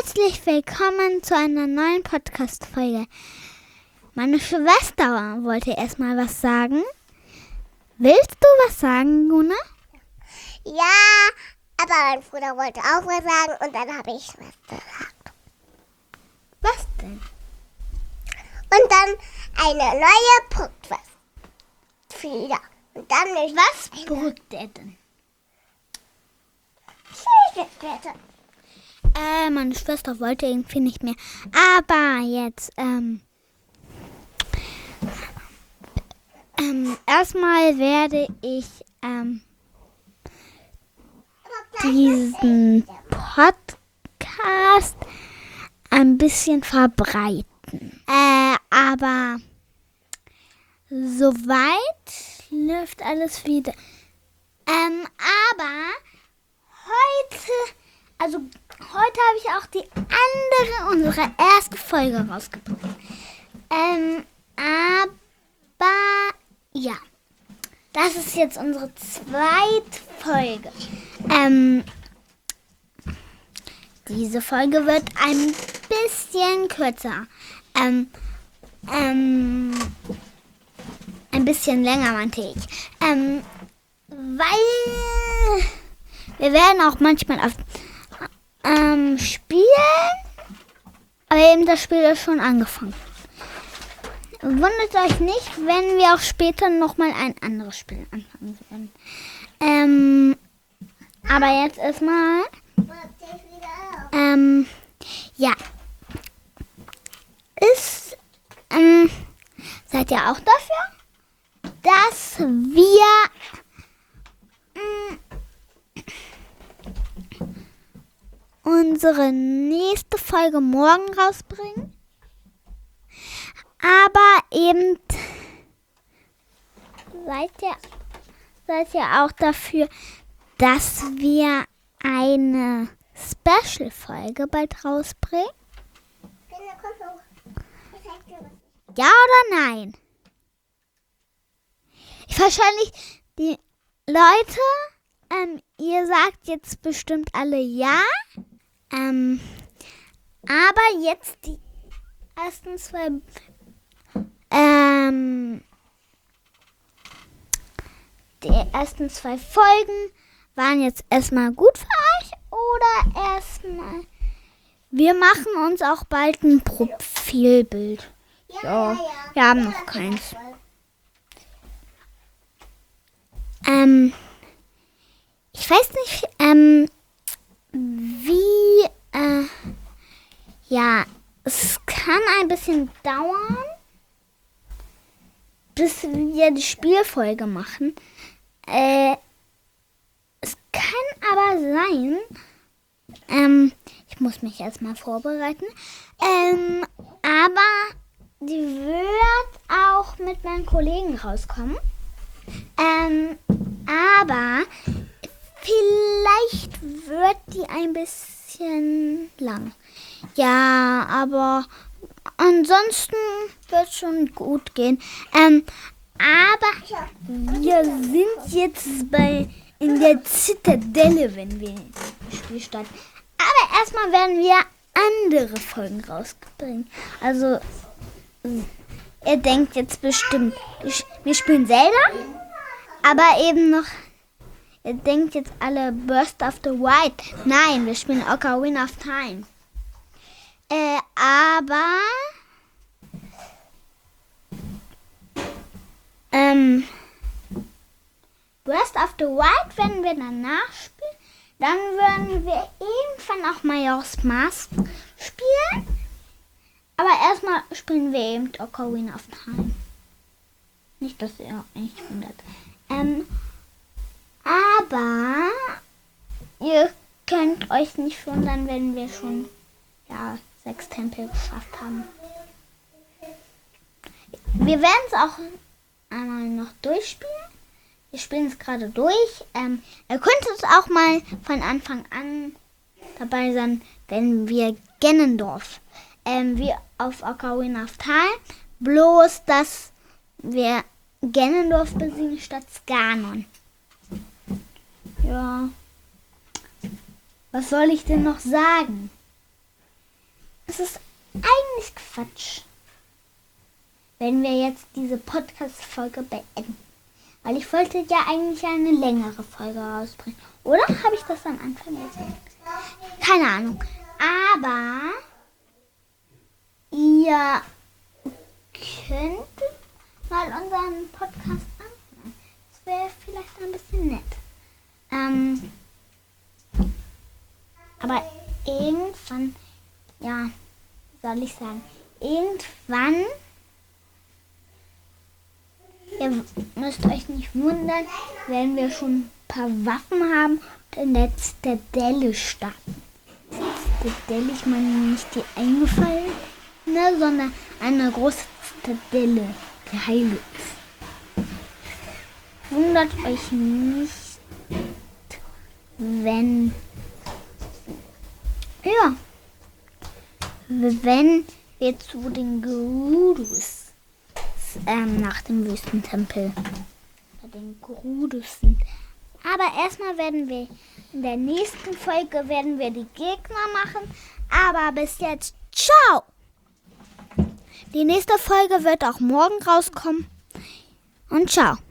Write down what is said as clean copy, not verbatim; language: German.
Herzlich willkommen zu einer neuen Podcast-Folge. Meine Schwester wollte erstmal was sagen. Willst du was sagen, Luna? Ja, aber mein Bruder wollte auch was sagen und dann habe ich was gesagt. Was denn? Und dann eine neue Punktwurst. Wieder. Und dann nicht. Was brückt er denn? Bitte. Meine Schwester wollte irgendwie nicht mehr. Aber jetzt, erstmal werde ich, diesen Podcast ein bisschen verbreiten. Aber soweit läuft alles wieder. Aber heute habe ich auch unsere erste Folge rausgebracht. Aber ja, das ist jetzt unsere zweite Folge. Diese Folge wird ein bisschen kürzer. Ein bisschen länger, meinte ich. Weil wir werden auch manchmal auf spielen, aber eben das Spiel ist schon angefangen. Wundert euch nicht, wenn wir auch später nochmal ein anderes Spiel anfangen werden. Aber jetzt erstmal, ja, seid ihr auch dafür, dass wir unsere nächste Folge morgen rausbringen? Aber eben seid ihr auch dafür, dass wir eine Special-Folge bald rausbringen? Ja oder nein? Wahrscheinlich die Leute, ihr sagt jetzt bestimmt alle ja. Aber jetzt die ersten zwei Folgen waren jetzt erstmal gut für euch oder erstmal. Wir machen uns auch bald ein Profilbild. Ja, wir haben noch keins. Ich weiß nicht, es kann ein bisschen dauern, bis wir die Spielfolge machen. Es kann aber sein, ich muss mich erstmal vorbereiten, aber die wird auch mit meinen Kollegen rauskommen. Aber vielleicht wird die ein bisschen lang. Ja, aber ansonsten wird es schon gut gehen. Aber wir sind jetzt in der Zitadelle, wenn wir das Spiel starten. Aber erstmal werden wir andere Folgen rausbringen. Also, ihr denkt jetzt bestimmt, wir spielen Zelda, aber eben noch. Ihr denkt jetzt alle Burst of the Wild. Nein, wir spielen Ocarina of Time. Aber Burst of the Wild werden wir danach spielen. Dann werden wir irgendwann auch Majora's Mask spielen. Aber erstmal spielen wir eben Ocarina of Time. Nicht, dass ihr euch wundert. Aber ihr könnt euch nicht wundern, wenn wir schon 6 Tempel geschafft haben. Wir werden es auch einmal noch durchspielen. Wir spielen es gerade durch. Ihr könnt es auch mal von Anfang an dabei sein, wenn wir Ganondorf wie auf Ocarina of Time. Bloß, dass wir Ganondorf besiegen statt Ganon. Ja. Was soll ich denn noch sagen? es ist eigentlich Quatsch, wenn wir jetzt diese Podcast-Folge beenden. Weil ich wollte ja eigentlich eine längere Folge rausbringen. Oder habe ich das am Anfang gesagt? Keine Ahnung. Aber ihr könntet mal unseren Podcast anhören. Das wäre vielleicht ein bisschen nett. Aber irgendwann, ja, soll ich sagen, irgendwann, ihr müsst euch nicht wundern, wenn wir schon ein paar Waffen haben und in der Zitadelle starten. Zitadelle, ich meine nicht die eingefallene, sondern eine große Zitadelle, die heile ist. Wundert euch nicht, wenn wir zu den Gerudus nach dem Wüstentempel bei den Gerudus sind. Aber erstmal werden wir in der nächsten Folge die Gegner machen. Aber bis jetzt, ciao! Die nächste Folge wird auch morgen rauskommen. Und ciao!